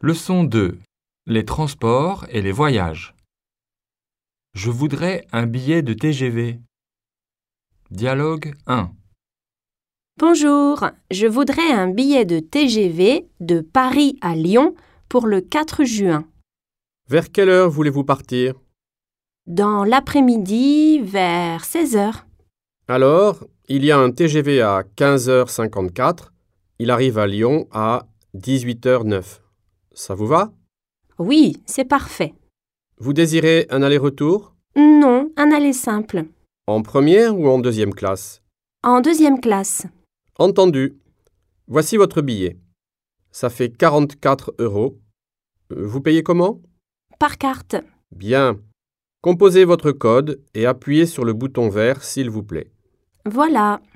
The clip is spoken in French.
Leçon 2. Les transports et les voyages. Je voudrais un billet de TGV. Dialogue 1. Bonjour, je voudrais un billet de TGV de Paris à Lyon pour le 4 juin. Vers quelle heure voulez-vous partir? Dans l'après-midi, vers 16 heures. Alors, il y a un TGV à 15h54. Il arrive à Lyon à 18h09. Ça vous va? Oui, c'est parfait. Vous désirez un aller-retour? Non, un aller simple. En première ou en deuxième classe? En deuxième classe. Entendu. Voici votre billet. Ça fait 44 €. Vous payez comment? Par carte. Bien. Composez votre code et appuyez sur le bouton vert s'il vous plaît. Voilà.